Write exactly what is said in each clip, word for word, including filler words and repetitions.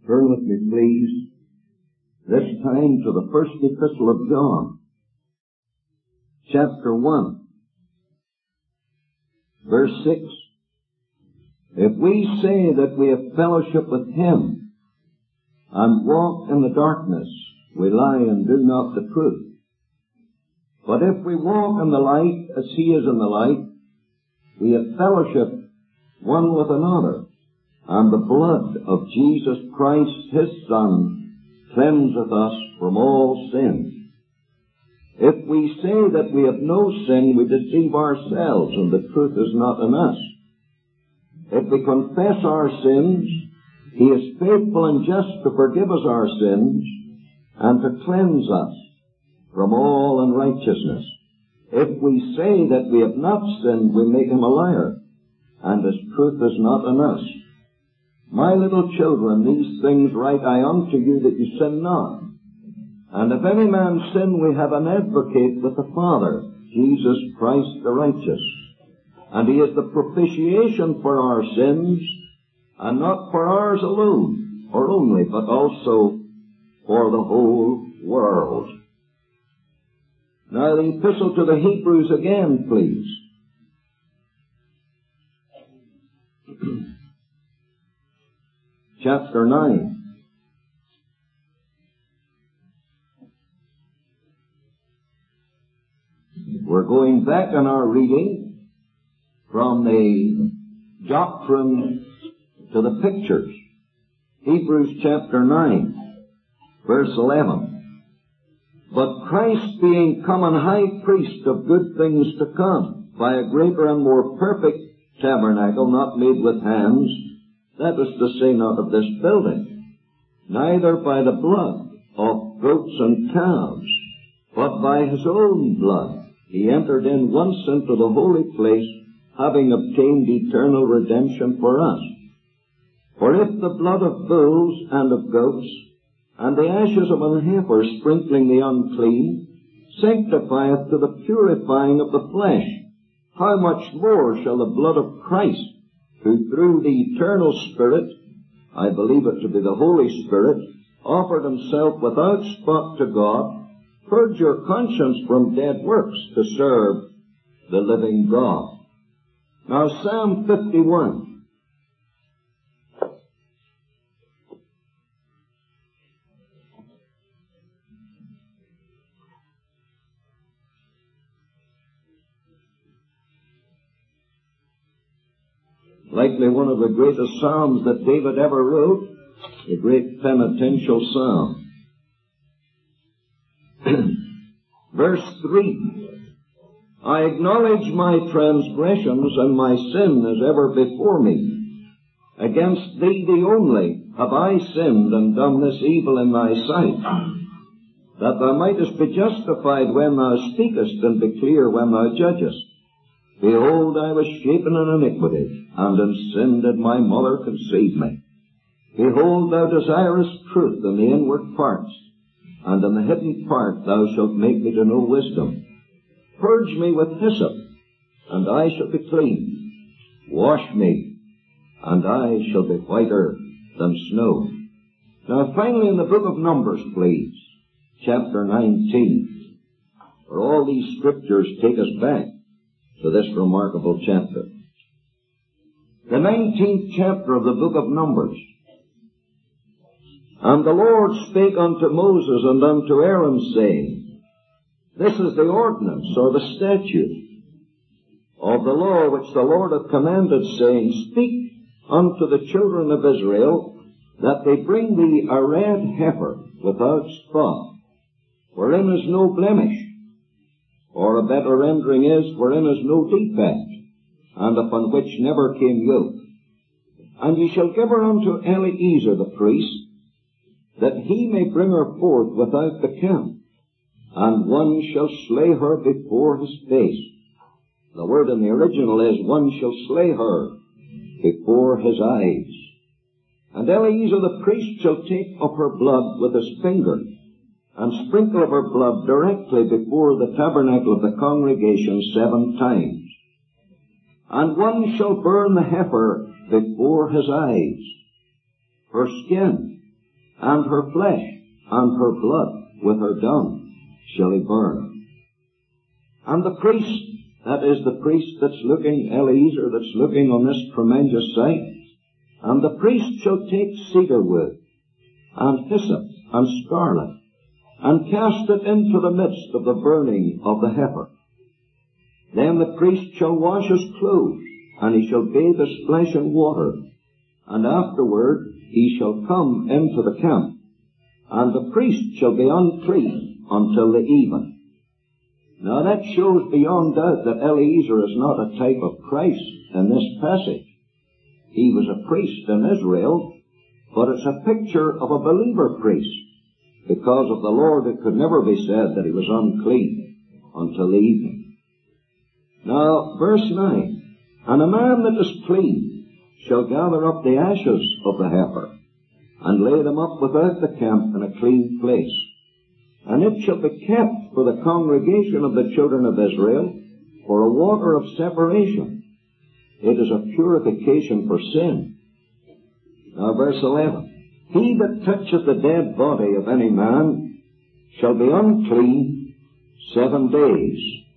Turn with me, please, this time to the first epistle of John, chapter one, verse six. If we say that we have fellowship with Him and walk in the darkness, we lie and do not the truth. But if we walk in the light as He is in the light, we have fellowship one with another, and the blood of Jesus Christ, His Son, cleanseth us from all sin. If we say that we have no sin, we deceive ourselves, and the truth is not in us. If we confess our sins, He is faithful and just to forgive us our sins and to cleanse us from all unrighteousness. If we say that we have not sinned, we make Him a liar, and His truth is not in us. My little children, these things write I unto you, that you sin not. And if any man sin, we have an advocate with the Father, Jesus Christ the righteous. And He is the propitiation for our sins, and not for ours alone, or only, but also for the whole world. Now the epistle to the Hebrews again, please. Chapter nine. We're going back in our reading from the doctrine to the pictures. Hebrews chapter nine, verse eleven. But Christ being come an high priest of good things to come, by a greater and more perfect tabernacle, not made with hands, that is to say, not of this building, neither by the blood of goats and calves, but by His own blood, He entered in once into the holy place, having obtained eternal redemption for us. For if the blood of bulls and of goats, and the ashes of an heifer sprinkling the unclean, sanctifieth to the purifying of the flesh, how much more shall the blood of Christ, who through the eternal Spirit, I believe it to be the Holy Spirit, offered Himself without spot to God, purge your conscience from dead works to serve the living God. Now Psalm fifty-one. Likely one of the greatest psalms that David ever wrote, the great penitential psalm. Verse three. I acknowledge my transgressions, and my sin is ever before me. Against Thee, Thee only, have I sinned and done this evil in Thy sight, that Thou mightest be justified when Thou speakest, and be clear when Thou judgest. Behold, I was shapen in iniquity, and in sin did my mother conceive me. Behold, Thou desirest truth in the inward parts, and in the hidden part Thou shalt make me to know wisdom. Purge me with hyssop, and I shall be clean. Wash me, and I shall be whiter than snow. Now finally in the book of Numbers, please, chapter nineteen, where all these scriptures take us back to this remarkable chapter. The nineteenth chapter of the book of Numbers. And the Lord spake unto Moses and unto Aaron, saying, This is the ordinance, or the statute, of the law which the Lord hath commanded, saying, Speak unto the children of Israel, that they bring thee a red heifer without spot, wherein is no blemish. Or a better rendering is, wherein is no defect, and upon which never came yoke. And ye shall give her unto Eleazar the priest, that he may bring her forth without the camp, and one shall slay her before his face. The word in the original is, one shall slay her before his eyes. And Eleazar the priest shall take of her blood with his finger, and sprinkle of her blood directly before the tabernacle of the congregation seven times. And one shall burn the heifer before his eyes. Her skin and her flesh and her blood with her dung shall he burn. And the priest, that is the priest that's looking, Eliezer, that's looking on this tremendous sight, and the priest shall take cedar wood, and hyssop, and scarlet, and cast it into the midst of the burning of the heifer. Then the priest shall wash his clothes, and he shall bathe his flesh in water, and afterward he shall come into the camp, and the priest shall be unclean until the even. Now that shows beyond doubt that Eliezer is not a type of Christ in this passage. He was a priest in Israel, but it's a picture of a believer priest. Because of the Lord, it could never be said that he was unclean until the evening. Now, verse nine, and a man that is clean shall gather up the ashes of the heifer, and lay them up without the camp in a clean place. And it shall be kept for the congregation of the children of Israel for a water of separation. It is a purification for sin. Now, verse eleven. He that toucheth the dead body of any man shall be unclean seven days.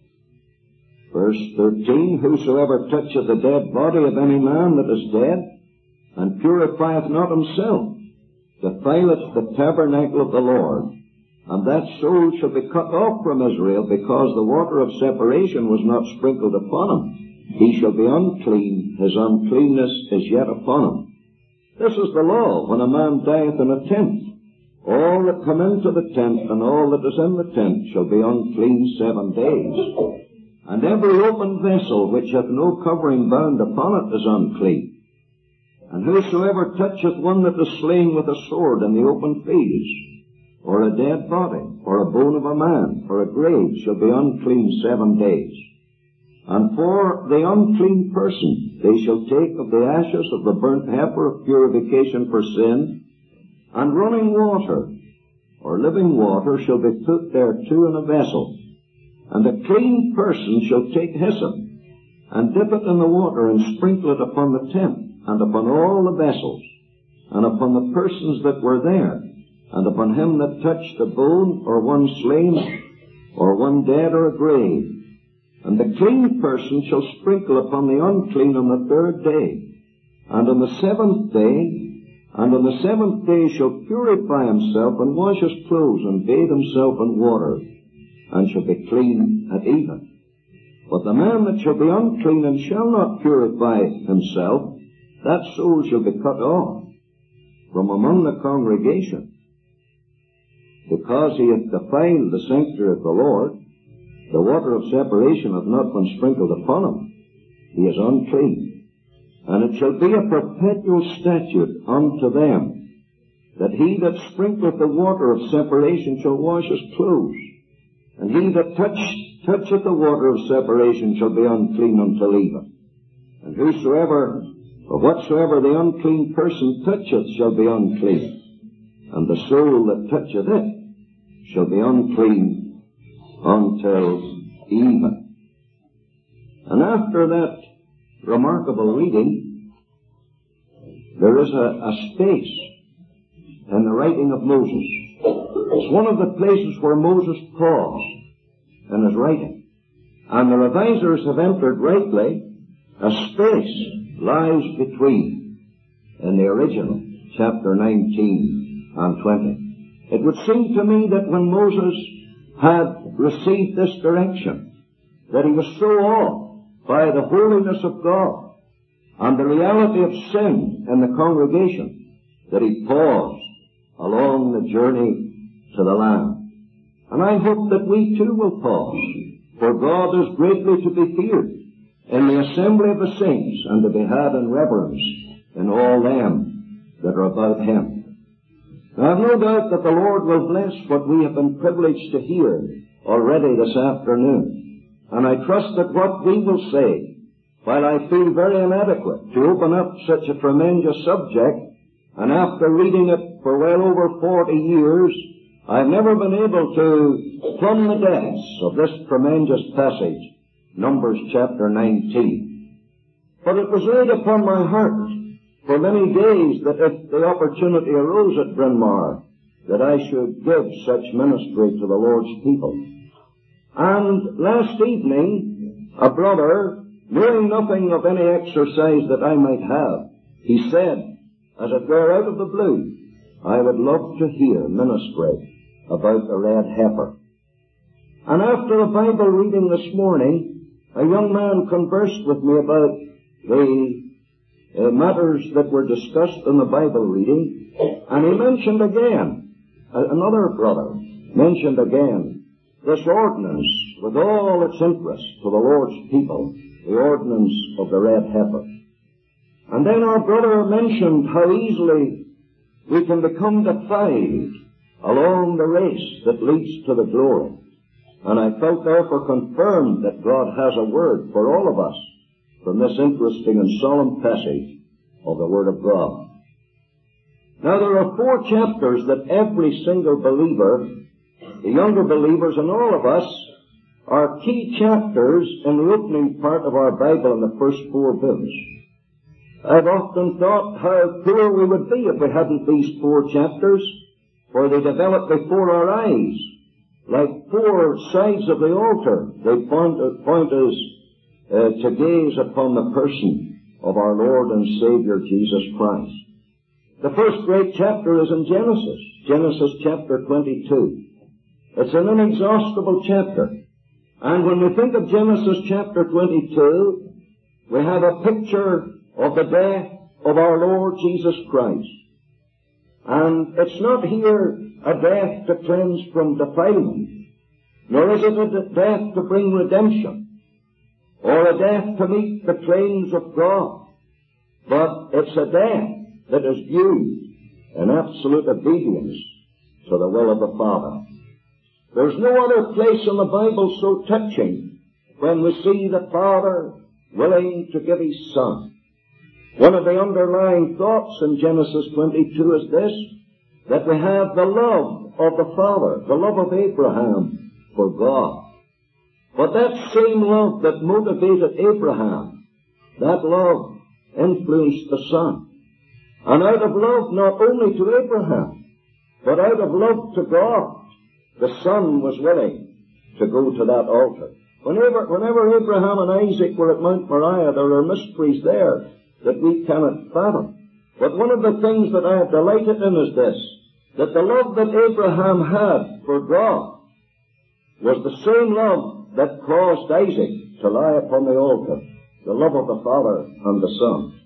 Verse thirteen, whosoever toucheth the dead body of any man that is dead, and purifieth not himself, defileth the tabernacle of the Lord, and that soul shall be cut off from Israel, because the water of separation was not sprinkled upon him. He shall be unclean, his uncleanness is yet upon him. This is the law when a man dieth in a tent. All that come into the tent and all that is in the tent shall be unclean seven days. And every open vessel which hath no covering bound upon it is unclean. And whosoever toucheth one that is slain with a sword in the open fields, or a dead body, or a bone of a man, or a grave, shall be unclean seven days. And for the unclean person they shall take of the ashes of the burnt heifer of purification for sin, and running water, or living water, shall be put thereto in a vessel. And a clean person shall take hyssop, and dip it in the water, and sprinkle it upon the tent, and upon all the vessels, and upon the persons that were there, and upon him that touched a bone, or one slain, or one dead, or a grave. And the clean person shall sprinkle upon the unclean on the third day, and on the seventh day, and on the seventh day shall purify himself, and wash his clothes, and bathe himself in water, and shall be clean at even. But the man that shall be unclean and shall not purify himself, that soul shall be cut off from among the congregation, because he hath defiled the sanctuary of the Lord. The water of separation hath not been sprinkled upon him. He is unclean. And it shall be a perpetual statute unto them, that he that sprinkleth the water of separation shall wash his clothes, and he that touch, toucheth the water of separation shall be unclean until even. And whosoever, or whatsoever the unclean person toucheth shall be unclean, and the soul that toucheth it shall be unclean until even. And after that remarkable reading, there is a, a space in the writing of Moses. It's one of the places where Moses paused in his writing. And the revisers have entered rightly, a space lies between in the original, chapter nineteen and twenty. It would seem to me that when Moses had received this direction, that he was so awed by the holiness of God and the reality of sin in the congregation that he paused along the journey to the Lamb. And I hope that we too will pause, for God is greatly to be feared in the assembly of the saints, and to be had in reverence in all them that are about him. I have no doubt that the Lord will bless what we have been privileged to hear already this afternoon. And I trust that what we will say, while I feel very inadequate to open up such a tremendous subject, and after reading it for well over forty years, I've never been able to plumb the depths of this tremendous passage, Numbers chapter nineteen. But it was laid upon my heart for many days that if the opportunity arose at Bryn Mawr, that I should give such ministry to the Lord's people. And last evening, a brother, knowing nothing of any exercise that I might have, he said, as it were out of the blue, I would love to hear ministry about the red heifer. And after a Bible reading this morning, a young man conversed with me about the uh, matters that were discussed in the Bible reading, and he mentioned again, uh, another brother mentioned again, this ordinance with all its interest to the Lord's people, the ordinance of the red heifer. And then our brother mentioned how easily we can become defiled along the race that leads to the glory. And I felt therefore confirmed that God has a word for all of us from this interesting and solemn passage of the Word of God. Now there are four chapters that every single believer, the younger believers and all of us, are key chapters in the opening part of our Bible in the first four books. I've often thought how poor we would be if we hadn't these four chapters, for they develop before our eyes, like four sides of the altar. They point, point us uh, to gaze upon the person of our Lord and Savior Jesus Christ. The first great chapter is in Genesis, Genesis chapter twenty-two. It's an inexhaustible chapter. And when we think of Genesis chapter twenty-two, we have a picture of the death of our Lord Jesus Christ. And it's not here a death to cleanse from defilement, nor is it a death to bring redemption, or a death to meet the claims of God, but it's a death that is viewed in absolute obedience to the will of the Father. There's no other place in the Bible so touching when we see the Father willing to give His Son. One of the underlying thoughts in Genesis twenty-two is this, that we have the love of the Father, the love of Abraham for God. But that same love that motivated Abraham, that love influenced the Son. And out of love not only to Abraham, but out of love to God, the Son was willing to go to that altar. Whenever, whenever Abraham and Isaac were at Mount Moriah, there are mysteries there that we cannot fathom. But one of the things that I have delighted in is this, that the love that Abraham had for God was the same love that caused Isaac to lie upon the altar, the love of the Father and the Son.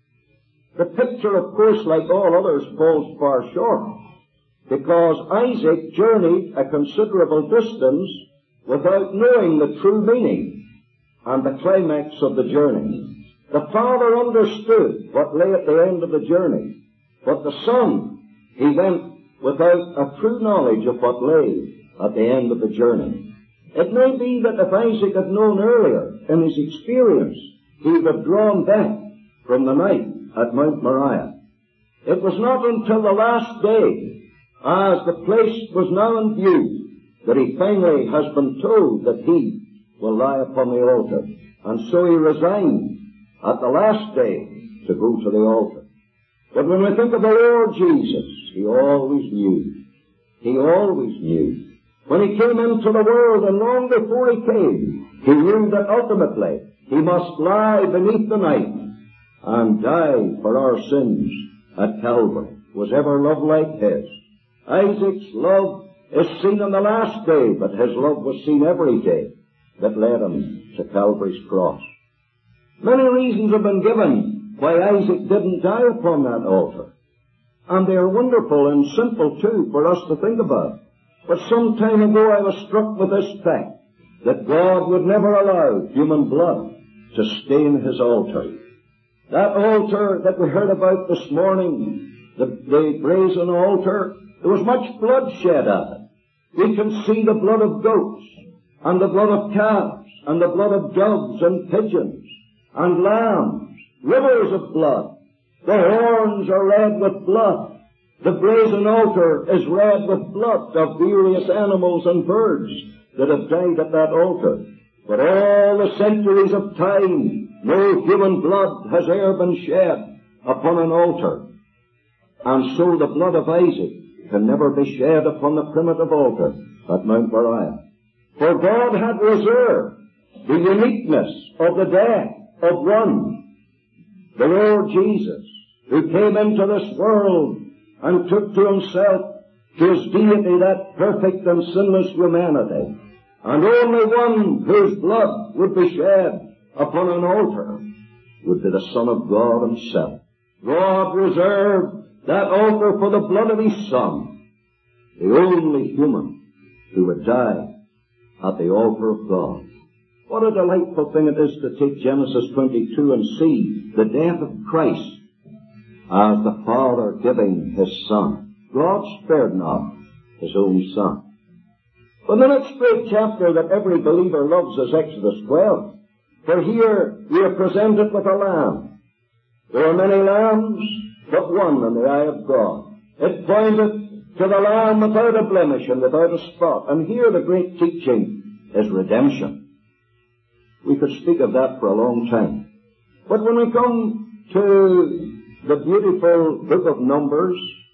The picture, of course, like all others, falls far short, because Isaac journeyed a considerable distance without knowing the true meaning and the climax of the journey. The Father understood what lay at the end of the journey, but the Son, he went without a true knowledge of what lay at the end of the journey. It may be that if Isaac had known earlier in his experience, he would have drawn back from the night at Mount Moriah. It was not until the last day, as the place was now in view, that he finally has been told that he will lie upon the altar. And so he resigned at the last day to go to the altar. But when we think of the Lord Jesus, he always knew. He always knew. When he came into the world, and long before he came, he knew that ultimately he must lie beneath the night and die for our sins at Calvary. Was ever love like his? Isaac's love is seen on the last day, but his love was seen every day that led him to Calvary's cross. Many reasons have been given why Isaac didn't die upon that altar. And they are wonderful and simple too for us to think about. But some time ago I was struck with this fact, that God would never allow human blood to stain his altar. That altar that we heard about this morning, the, the brazen altar, there was much blood shed at it. We can see the blood of goats, and the blood of calves, and the blood of doves and pigeons, and lambs, rivers of blood. The horns are red with blood. The brazen altar is red with blood of various animals and birds that have died at that altar. But all the centuries of time, no human blood has ever been shed upon an altar. And so the blood of Isaac can never be shed upon the primitive altar at Mount Moriah. For God had reserved the uniqueness of the death of one, the Lord Jesus, who came into this world and took to himself his deity, that perfect and sinless humanity. And only one whose blood would be shed upon an altar would be the Son of God himself. God reserved that altar for the blood of his Son, the only human who would die at the altar of God. What a delightful thing it is to take Genesis twenty-two and see the death of Christ as the Father giving his Son. God spared not his own Son. But the next great chapter that every believer loves is Exodus twelve. For here we are presented with a lamb. There are many lambs, but one in the eye of God. It pointed to the Lamb without a blemish and without a spot. And here the great teaching is redemption. We could speak of that for a long time. But when we come to the beautiful book of Numbers,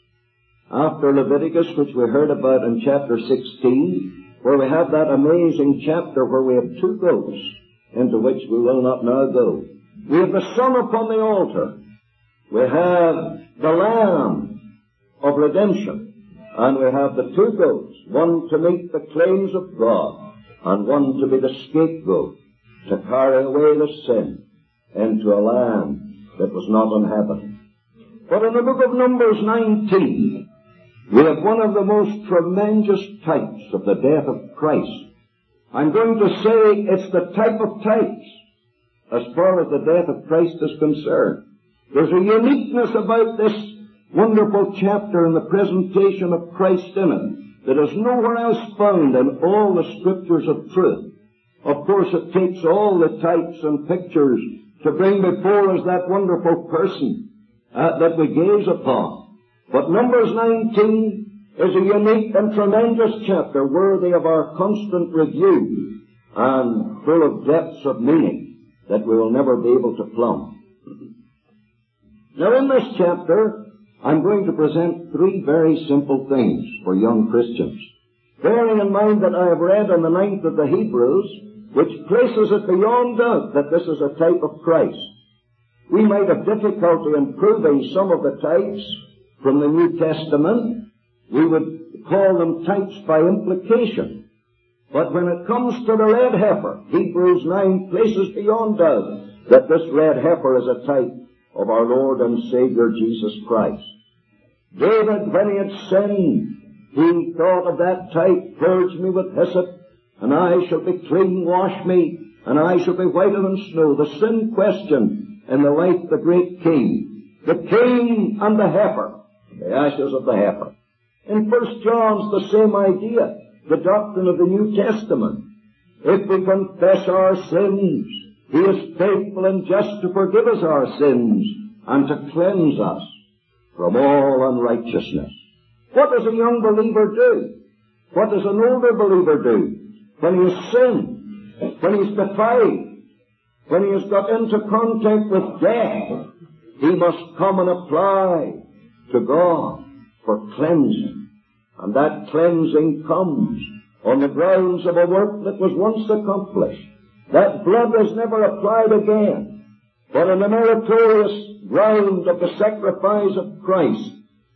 after Leviticus, which we heard about in chapter sixteen, where we have that amazing chapter where we have two goats, into which we will not now go. We have the Son upon the altar. We have the Lamb of redemption. And we have the two goats, one to meet the claims of God, and one to be the scapegoat, to carry away the sin into a land that was not inhabited. But in the book of Numbers nineteen, we have one of the most tremendous types of the death of Christ. I'm going to say it's the type of types as far as the death of Christ is concerned. There's a uniqueness about this wonderful chapter in the presentation of Christ in it that is nowhere else found in all the scriptures of truth. Of course, it takes all the types and pictures to bring before us that wonderful person uh, that we gaze upon. But Numbers nineteen is a unique and tremendous chapter worthy of our constant review and full of depths of meaning that we will never be able to plumb. Now in this chapter, I'm going to present three very simple things for young Christians, bearing in mind that I have read in the ninth of the Hebrews, which places it beyond doubt that this is a type of Christ. We might have difficulty in proving some of the types from the New Testament. We would call them types by implication. But when it comes to the red heifer, Hebrews nine places beyond doubt that this red heifer is a type of our Lord and Savior Jesus Christ. David, when he had sinned, he thought of that type, purge me with hyssop, and I shall be clean, wash me, and I shall be whiter than snow. The sin question in the life of the great king. The king and the heifer, the ashes of the heifer. In First John's the same idea, the doctrine of the New Testament. If we confess our sins, he is faithful and just to forgive us our sins and to cleanse us from all unrighteousness. What does a young believer do? What does an older believer do? When he has sinned, when he's defiled, when he has got into contact with death, he must come and apply to God for cleansing. And that cleansing comes on the grounds of a work that was once accomplished. That blood is never applied again, but on the meritorious ground of the sacrifice of Christ,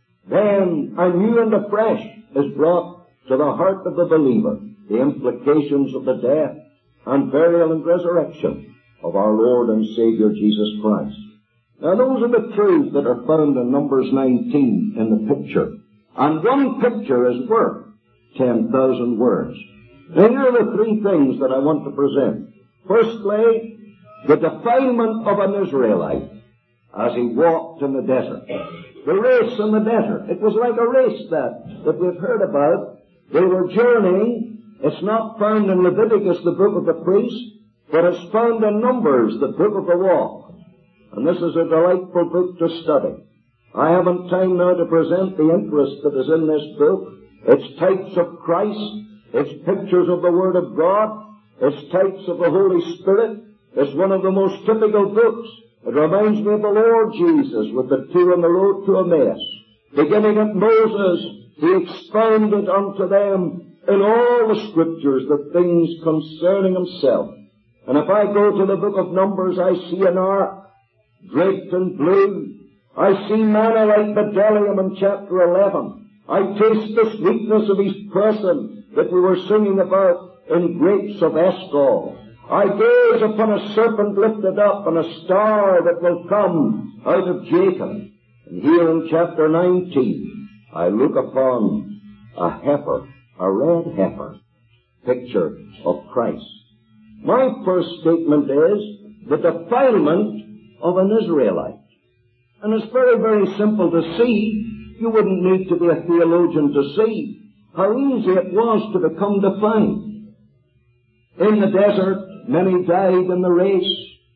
then anew and afresh is brought to the heart of the believer the implications of the death and burial and resurrection of our Lord and Savior Jesus Christ. Now those are the truths that are found in Numbers nineteen in the picture. And one picture is worth ten thousand words. Now here are the three things that I want to present. Firstly, the defilement of an Israelite as he walked in the desert. The race in the desert. It was like a race that, that we've heard about. They were journeying. It's not found in Leviticus, the book of the priest, but it's found in Numbers, the book of the walk. And this is a delightful book to study. I haven't time now to present the interest that is in this book. It's types of Christ. It's pictures of the Word of God. It's types of the Holy Spirit. It's one of the most typical books It reminds me of the Lord Jesus with the two on the road to Emmaus. Beginning at Moses, he expounded unto them in all the Scriptures the things concerning himself. And if I go to the book of Numbers, I see an ark draped in blue. I see manna like bdellium in chapter eleven. I taste the sweetness of his person that we were singing about in grapes of Eshcol. I gaze upon a serpent lifted up and a star that will come out of Jacob. And here in chapter nineteen, I look upon a heifer, a red heifer, picture of Christ. My first statement is the defilement of an Israelite. And it's very, very simple to see. You wouldn't need to be a theologian to see how easy it was to become defiled. In the desert, many died in the race.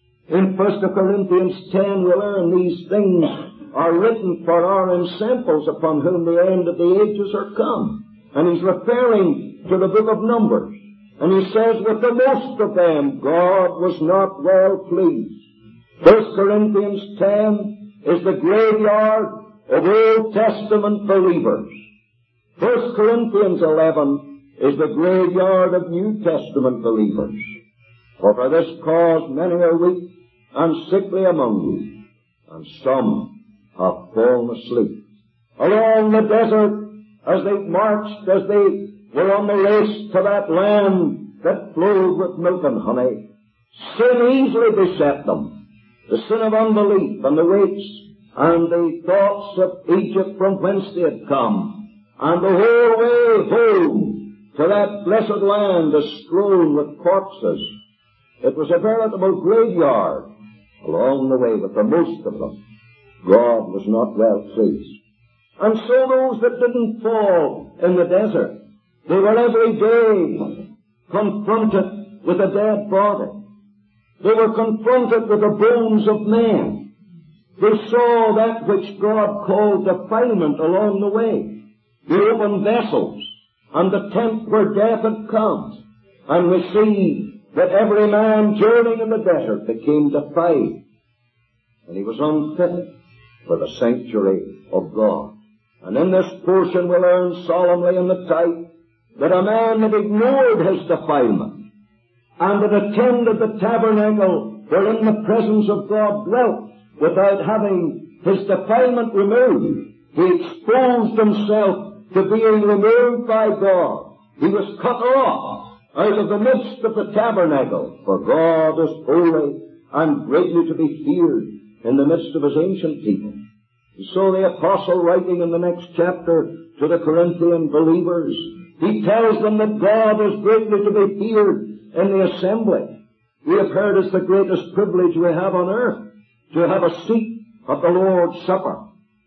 In First Corinthians ten, we learn these things are written for our ensamples upon whom the end of the ages are come. And he's referring to the book of Numbers. And he says, with the most of them, God was not well pleased. First Corinthians ten is the graveyard of Old Testament believers. First Corinthians eleven is the graveyard of New Testament believers. For for this cause many are weak and sickly among you, and some have fallen asleep. Along the desert, as they marched, as they were on the race to that land that flowed with milk and honey, sin easily beset them. The sin of unbelief and the weights and the thoughts of Egypt from whence they had come, and the whole way home to that blessed land is strewn with corpses. It was a veritable graveyard along the way with the most of them. God was not well pleased. And so those that didn't fall in the desert, they were every day confronted with a dead body. They were confronted with the bones of men. They saw that which God called defilement along the way. The open vessels and the tent where death had come. And we see that every man journeying in the desert became defiled. And he was unfit for the sanctuary of God. And in this portion we learn solemnly in the type that a man that ignored his defilement and that attended the tabernacle wherein the presence of God dwelt without having his defilement removed, he exposed himself to being removed by God. He was cut off out of the midst of the tabernacle, for God is holy and greatly to be feared in the midst of his ancient people. And so the apostle, writing in the next chapter to the Corinthian believers, he tells them that God is greatly to be feared in the assembly. We have heard it's the greatest privilege we have on earth, to have a seat at the Lord's Supper.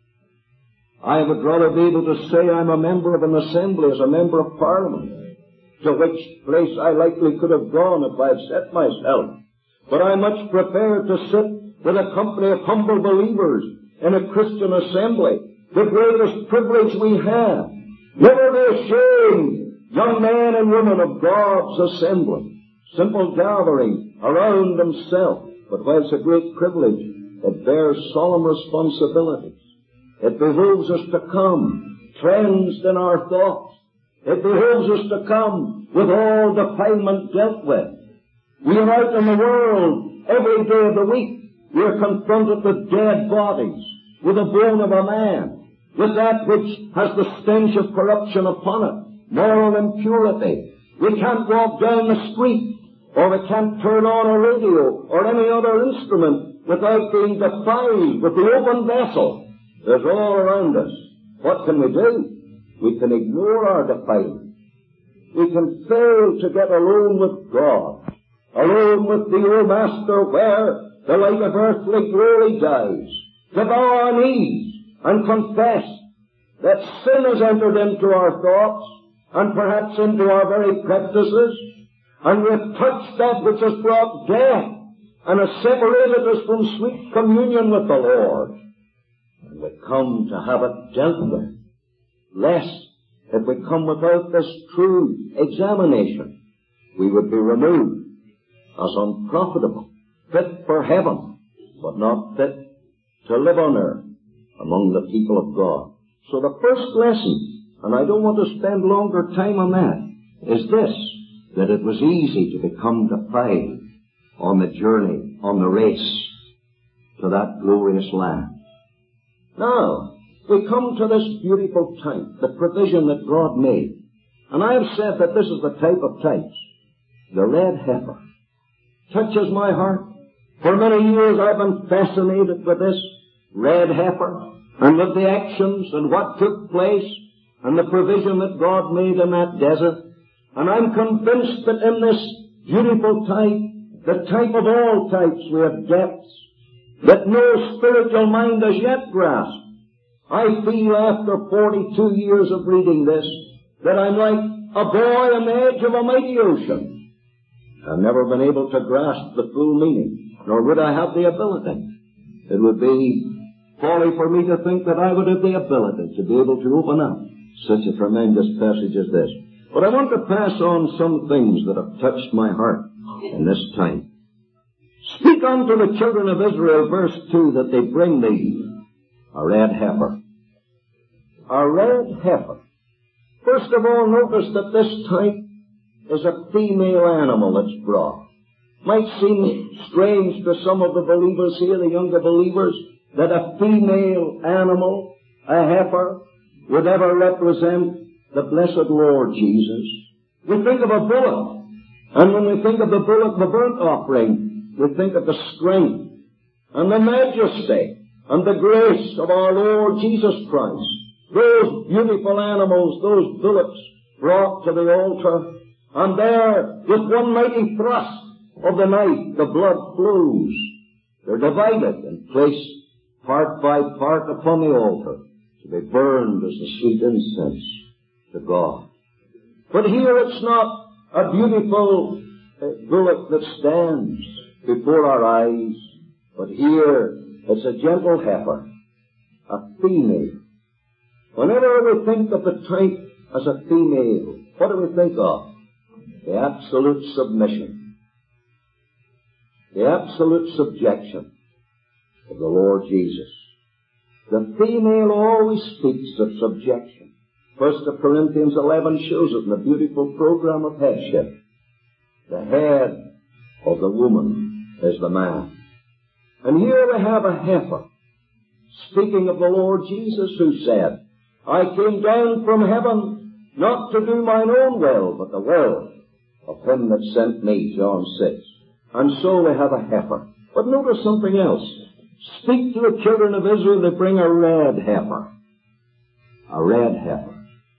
I would rather be able to say I'm a member of an assembly as a member of Parliament, to which place I likely could have gone if I had set myself. But I much prefer to sit with a company of humble believers in a Christian assembly, the greatest privilege we have. Never be ashamed, young men and women of God's assembly, simple gathering around himself. But whilst a great privilege, it bears solemn responsibilities. It behooves us to come cleansed in our thoughts. It behooves us to come with all defilement dealt with. We are out in the world every day of the week. We are confronted with dead bodies, with the bone of a man, with that which has the stench of corruption upon it, moral impurity. We can't walk down the street, or we can't turn on a radio or any other instrument without being defiled with the open vessel. There's all around us. What can we do? We can ignore our defilement. We can fail to get alone with God, alone with the old Master where the light of earthly glory dies, to bow our knees and confess that sin has entered into our thoughts and perhaps into our very practices, and we have touched that which has brought death and has separated us from sweet communion with the Lord. And we come to have it dealt with, lest if we come without this true examination, we would be removed as unprofitable, fit for heaven, but not fit to live on earth among the people of God. So the first lesson, and I don't want to spend longer time on that, is this, that it was easy to become defiled on the journey, on the race to that glorious land. Now, we come to this beautiful type, the provision that God made. And I have said that this is the type of types. The red heifer touches my heart. For many years I've been fascinated with this red heifer and with the actions and what took place and the provision that God made in that desert. And I'm convinced that in this beautiful type, the type of all types, we have depths that no spiritual mind has yet grasped. I feel after forty-two years of reading this that I'm like a boy on the edge of a mighty ocean. I've never been able to grasp the full meaning, nor would I have the ability. It would be folly for me to think that I would have the ability to be able to open up such a tremendous passage as this. But I want to pass on some things that have touched my heart in this time. Speak unto the children of Israel, verse two, that they bring thee a red heifer. A red heifer. First of all, notice that this type is a female animal that's brought. Might seem strange to some of the believers here, the younger believers, that a female animal, a heifer, would ever represent the blessed Lord Jesus. We think of a bullock, and when we think of the bullock, the burnt offering, we think of the strength and the majesty and the grace of our Lord Jesus Christ. Those beautiful animals, those bullocks brought to the altar, and there, with one mighty thrust of the knife, the blood flows. They're divided and placed part by part upon the altar to be burned as a sweet incense to God. But here it's not a beautiful uh, bullock that stands before our eyes, but here it's a gentle heifer, a female. Whenever we think of the type as a female, what do we think of? The absolute submission, the absolute subjection of the Lord Jesus. The female always speaks of subjection. First Corinthians eleven shows it in the beautiful program of headship. The head of the woman is the man. And here we have a heifer, speaking of the Lord Jesus, who said, I came down from heaven not to do mine own will, but the will of him that sent me, John six. And so we have a heifer. But notice something else. Speak to the children of Israel, they bring a red heifer. A red heifer.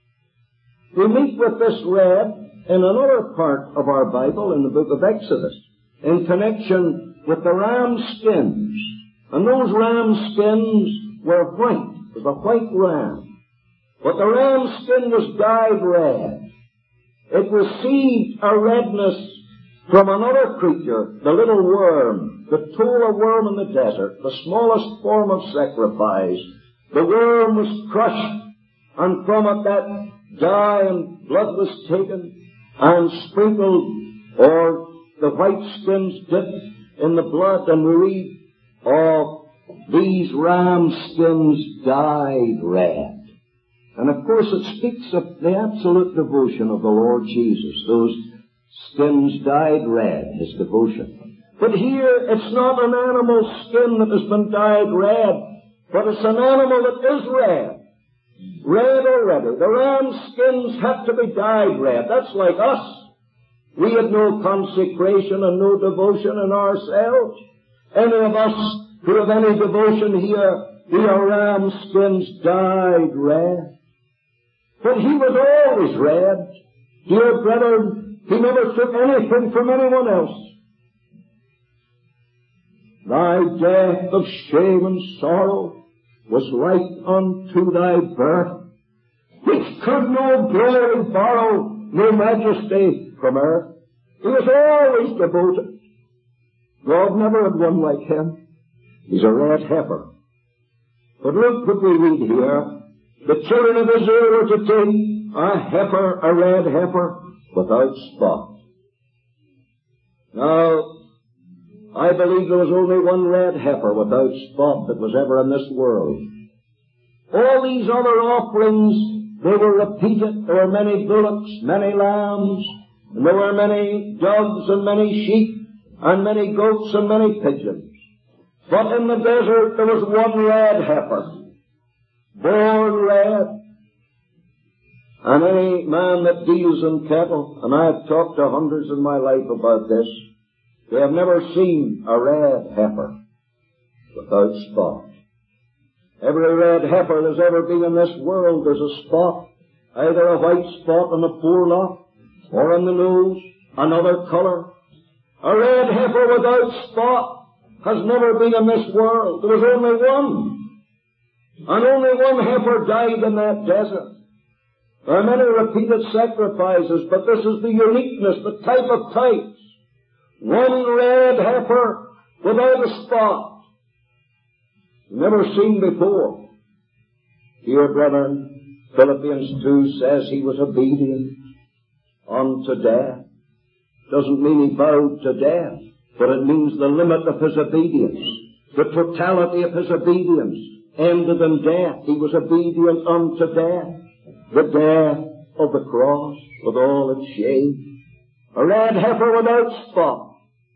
We meet with this red in another part of our Bible, in the book of Exodus, in connection with the ram skins. And those ram skins were white. It was a white ram. But the ram skin was dyed red. It received a redness from another creature, the little worm, the Torah worm in the desert, the smallest form of sacrifice. The worm was crushed, and from it that dye and blood was taken and sprinkled, or the white skins dipped in the blood, and we read of these ram skins dyed red. And of course it speaks of the absolute devotion of the Lord Jesus. Those skins dyed red, his devotion. But here it's not an animal skin that has been dyed red, but it's an animal that is red. Red already. The ram skins have to be dyed red. That's like us. We have no consecration and no devotion in ourselves. Any of us who have any devotion here, we are ram skins dyed red. But he was always red. Dear brethren, he never took anything from anyone else. Thy death of shame and sorrow was like unto thy birth, which could no glory borrow, no majesty from earth. He was always devoted. God never had one like him. He's a red heifer. But look what we read here. The children of Israel were to take a heifer, a red heifer, without spot. Now, I believe there was only one red heifer without spot that was ever in this world. All these other offerings, they were repeated. There were many bullocks, many lambs, and there were many doves and many sheep, and many goats and many pigeons. But in the desert there was one red heifer, born red. And any man that deals in cattle, and I have talked to hundreds in my life about this, they have never seen a red heifer without spot. Every red heifer that's ever been in this world, there's a spot, either a white spot on the forelock, or on the nose, another colour. A red heifer without spot has never been in this world. There was only one. And only one heifer died in that desert. There are many repeated sacrifices, but this is the uniqueness, the type of types. One red heifer without a spot. Never seen before. Here, brethren, Philippians two says he was obedient unto death. Doesn't mean he bowed to death, but it means the limit of his obedience. The totality of his obedience ended in death. He was obedient unto death. The death of the cross with all its shame. A red heifer without spot.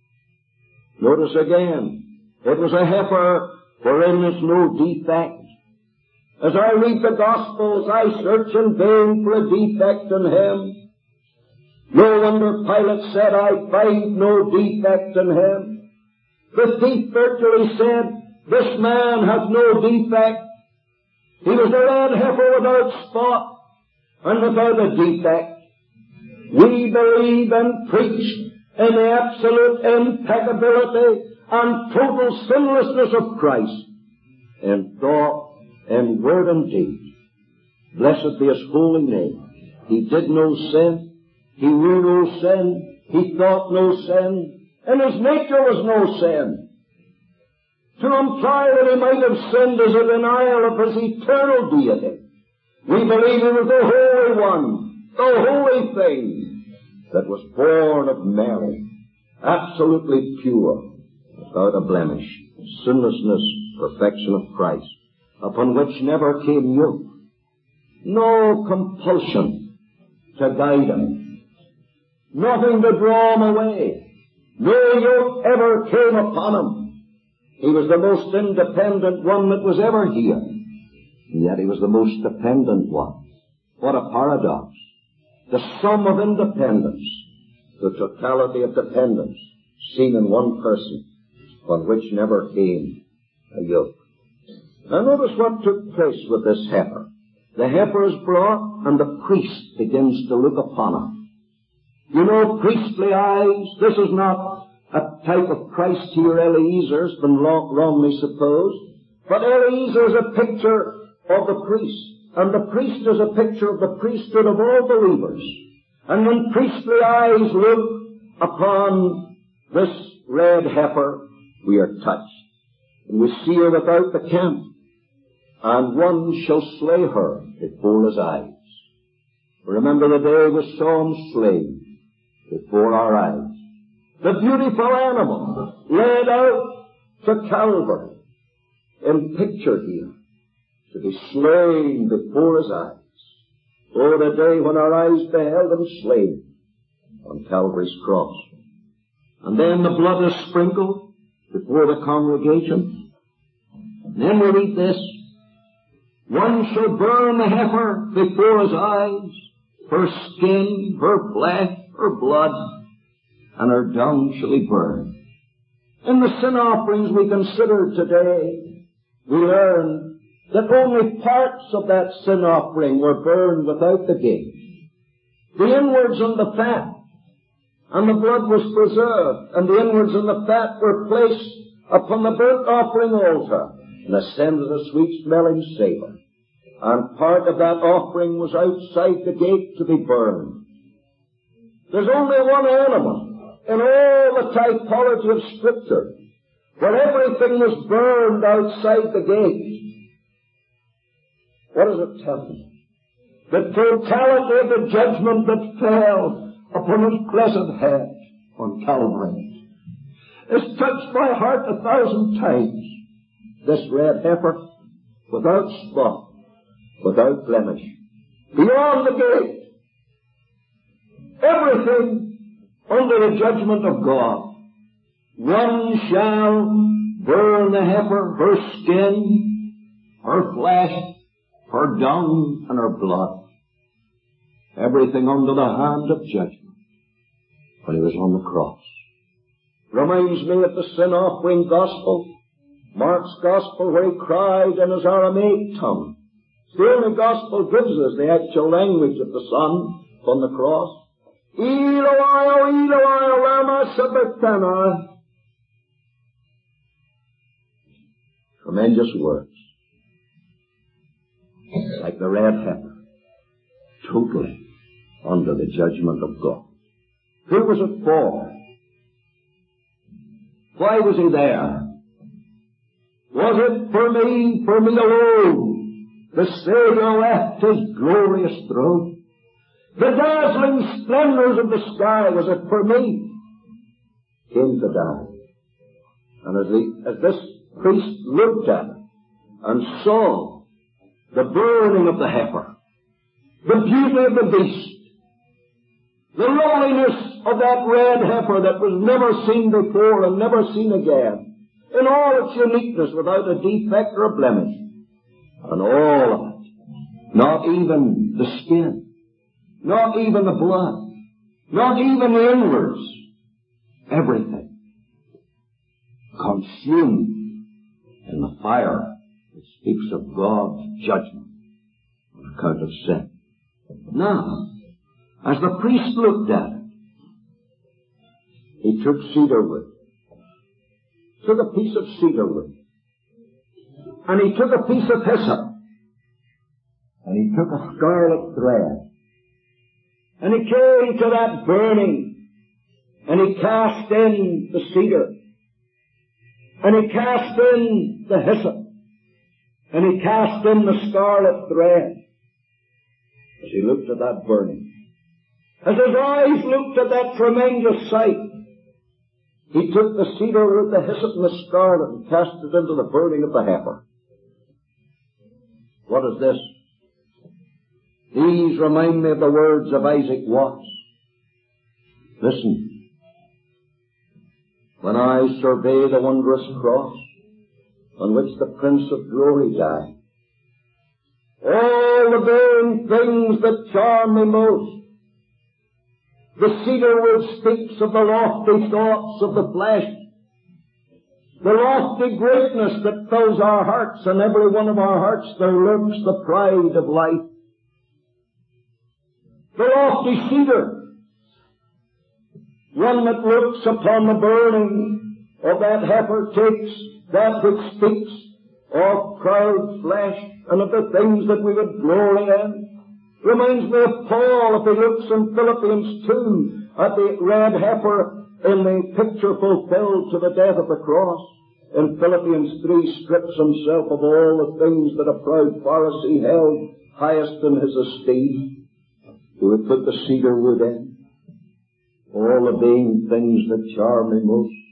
Notice again, it was a heifer wherein is no defect. As I read the Gospels, I search in vain for a defect in him. No wonder Pilate said, I find no defect in him. The thief virtually said, this man has no defect. He was a red heifer without spot and without a defect. We believe and preach in the absolute impeccability and total sinlessness of Christ in thought and word and deed. Blessed be his holy name. He did no sin. He knew no sin. He thought no sin. And his nature was no sin. To imply that he might have sinned is a denial of his eternal deity. We believe he was the Holy One, the holy thing that was born of Mary, absolutely pure, without a blemish, sinlessness, perfection of Christ, upon which never came yoke, no compulsion to guide him, nothing to draw him away, no yoke ever came upon him. He was the most independent one that was ever here, and yet he was the most dependent one. What a paradox. The sum of independence, the totality of dependence, seen in one person, on which never came a yoke. Now notice what took place with this heifer. The heifer is brought, and the priest begins to look upon her. You know, priestly eyes, this is not a type of Christ here, Eliezer, has been wrongly supposed, but Eliezer is a picture of the priest, and the priest is a picture of the priesthood of all believers. And when priestly eyes look upon this red heifer, we are touched. And we see her without the camp, and one shall slay her before his eyes. Remember the day we saw him slain before our eyes. The beautiful animal led out to Calvary in picture here, to be slain before his eyes. Oh, the day when our eyes beheld him slain on Calvary's cross. And then the blood is sprinkled before the congregation. And then we read this, one shall burn the heifer before his eyes, her skin, her flesh, her blood, and her dung shall he burn. In the sin offerings we consider today, we learn that only parts of that sin offering were burned without the gate. The inwards and the fat, and the blood was preserved, and the inwards and the fat were placed upon the burnt offering altar, and ascended a sweet-smelling savour. And part of that offering was outside the gate to be burned. There's only one animal in all the typology of Scripture where everything was burned outside the gate. What does it tell me? The totality of the judgment that fell upon his blessed head on Calvary. has touched my heart a thousand times. This red heifer, without spot, without blemish, beyond the gate, everything under the judgment of God. One shall burn the heifer, her skin, her flesh, her dung, and her blood. Everything under the hand of judgment when he was on the cross. Reminds me of the sin offering gospel, Mark's gospel, where he cried in his Aramaic tongue. It's the only gospel gives us the actual language of the Son on the cross. Eloi, O Eloi, lama sabachthani. Tremendous words. Like the red heifer. Totally under the judgment of God. Who was it for? Why was he there? Was it for me, for me alone? The Savior left his glorious throne. The dazzling splendors of the sky, was it for me? Came to die. And as, the, as this priest looked at it and saw the burning of the heifer, the beauty of the beast, the lowliness of that red heifer that was never seen before and never seen again, in all its uniqueness, without a defect or a blemish, and all of it, not even the skin, not even the blood, not even the inwards, everything consumed in the fire that speaks of God's judgment on account of sin. Now, as the priest looked at it, he took cedar wood, took a piece of cedar wood, and he took a piece of hyssop, and he took a scarlet thread, and he came to that burning, and he cast in the cedar, and he cast in the hyssop, and he cast in the scarlet thread. As he looked at that burning, as his eyes looked at that tremendous sight, he took the cedar root, the hyssop, and the scarlet, and cast it into the burning of the heifer. What is this? These remind me of the words of Isaac Watts. Listen. When I survey the wondrous cross on which the Prince of Glory died, all the vain things that charm me most, the cedar wood speaks of the lofty thoughts of the flesh, the lofty greatness that fills our hearts, and every one of our hearts there lurks the pride of life. The lofty cedar, one that looks upon the burning of that heifer, takes that which speaks of proud flesh and of the things that we would glory in. Reminds me of Paul, if he looks in Philippians two at the red heifer in the picture fulfilled to the death of the cross. In Philippians three, strips himself of all the things that a proud Pharisee held highest in his esteem. He would put the cedar wood in, all the vain things that charm me most,